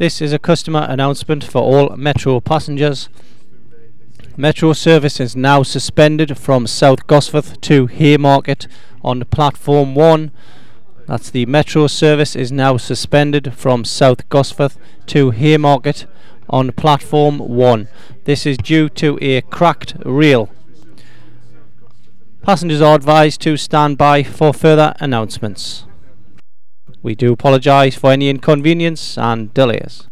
This is a customer announcement for all Metro passengers. Metro service is now suspended from South Gosforth to Haymarket on platform 1. That's the Metro service is now suspended from South Gosforth to Haymarket on platform 1. This is due to a cracked rail. Passengers are advised to stand by for further announcements. We do apologise for any inconvenience and delays.